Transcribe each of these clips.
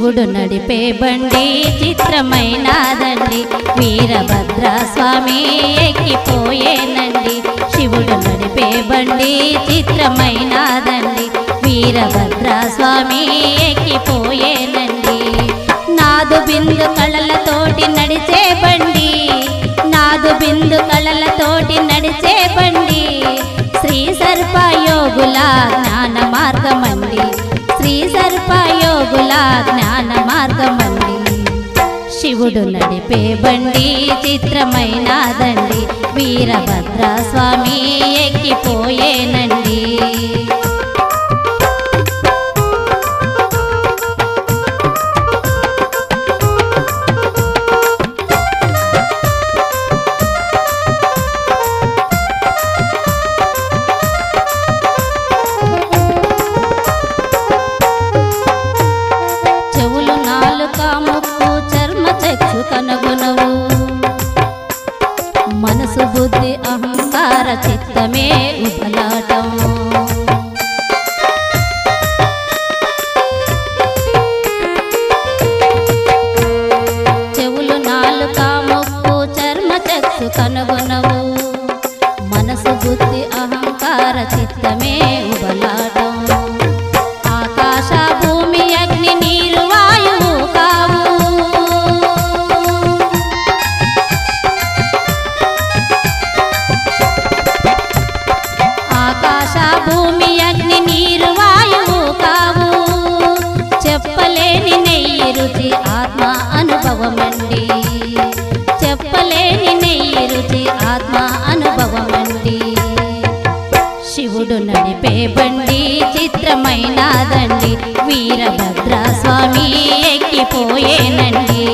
శివుడు నడిపే బండి చిత్రమైనదండి, వీరభద్ర స్వామి ఎక్కిపోయేనండి. శివుడు నడిపే బండి చిత్రమైనదండి, వీరభద్ర స్వామి ఎక్కిపోయేనండి. నాదు బిందు కళలతోటి నడిచే బండి, నాదు బిందు కళలతోటి నడిచే బండి, శ్రీ సర్పయోగుల జ్ఞాన మార్గమండి, శ్రీ సర్పయోగుల జ్ఞాన మార్గమండి. శివుడు నడిపే బండి చిత్రమైనదండి, వీరభద్ర స్వామి ఎక్కిపోయేనండి. కనుగొనవు మనసు బుద్ధి అహంకార చిత్తమే ఉబలాటం. చెవులు నాలుక ముక్కు చర్మ చక్షు కనుగొనవు మనసు బుద్ధి అహంకార చిత్తమే ఉబలాటం. ఆకాశ భూమి అగ్ని నీరు వాయువు కావు, భూమి అగ్ని నీరు వాయువు కావు, చెప్పలేని నెయ్యి రుచి ఆత్మ అనుభవమండి, చెప్పలేని నెయ్యి రుచి ఆత్మ అనుభవమండి. శివుడు నడిపే బండి చిత్రమైనదండి, వీరభద్ర స్వామి ఎక్కిపోయేనండి.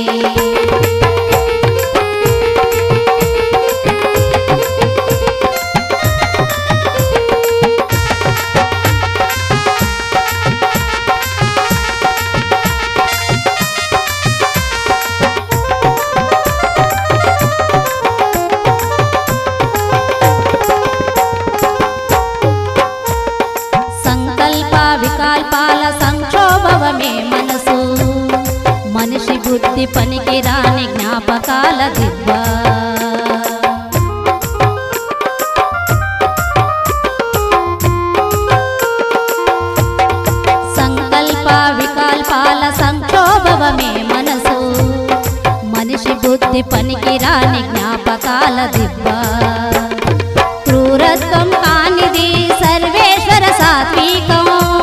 వికల్పాల సంక్షోభమే మనసు, మనిషి బుద్ధి పనికి రాని జ్ఞాపకాల దిబ్బ. సంకల్ప వికల్పాల సంక్షోభమే మనసు, మనిషి బుద్ధి పనికి రాని జ్ఞాపకాల దిబ్బ. క్రూరత్వం కానిది సర్వేశ్వర సాత్వికం,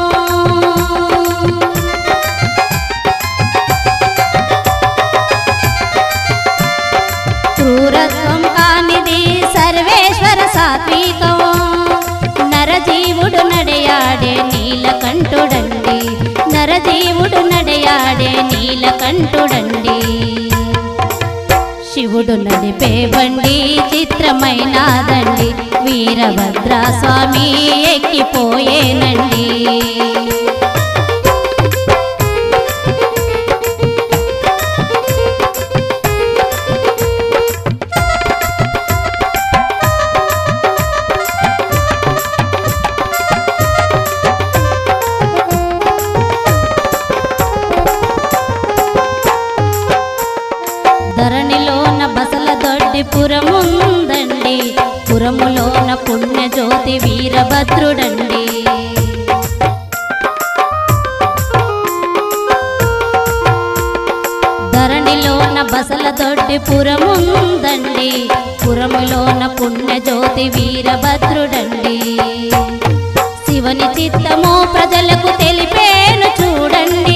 క్రూరత్వం కానిది సర్వేశ్వర సాత్వికం. నరజీవుడు నడయాడే నీలకంఠుడండి, నరజీవుడు నడయాడే నీలకంఠుడండి. శివుడు నడిపే బండి చిత్రమైనదండి, వీరభద్ర స్వామి ఎక్కిపోయేనండి. ధరణిలోన బసల దొడ్డి పురముందండి, పురములోన పుణ్యజ్యోతి వీరభద్రుడండి. ధరణిలోన బసల దొడ్డి పురముందండి, పురములోన పుణ్యజ్యోతి వీరభద్రుడండి. శివుని చిత్తము ప్రజలకు తెలిపేను చూడండి,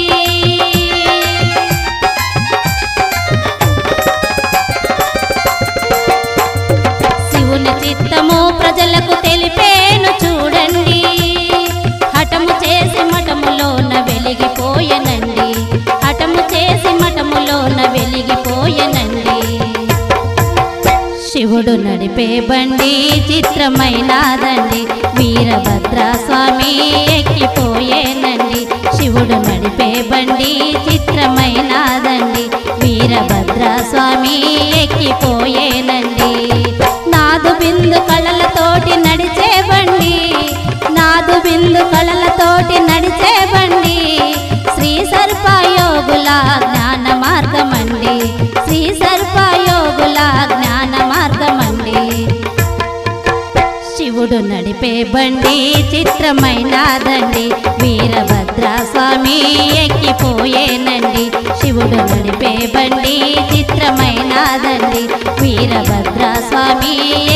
శివుని చిత్తము ప్రజలకు తెలిపేను చూడండి. హఠము చేసి మఠములోన వెలిగిపోయనండి, హఠము చేసి మఠములోన వెలిగిపోయనండి. శివుడు నడిపే బండి చిత్రమైనదండి, వీరభద్ర స్వామి ఎక్కిపోయేనండి. శివుడు నడిపే బండి చిత్రమైనదండి, వీరభద్ర స్వామి ఎక్కిపోయేనండి. నాదు బిందు కళలతోటి నడిచే బండి, నాదు బిందు కళలతోటి నడిచే బండి, శ్రీ సర్ప శివుడు నడిపే బండి చిత్రమైనదండి, వీరభద్ర స్వామి ఎక్కిపోయేనండి. శివుడు నడిపే బండి చిత్రమైనదండి, వీరభద్ర స్వామి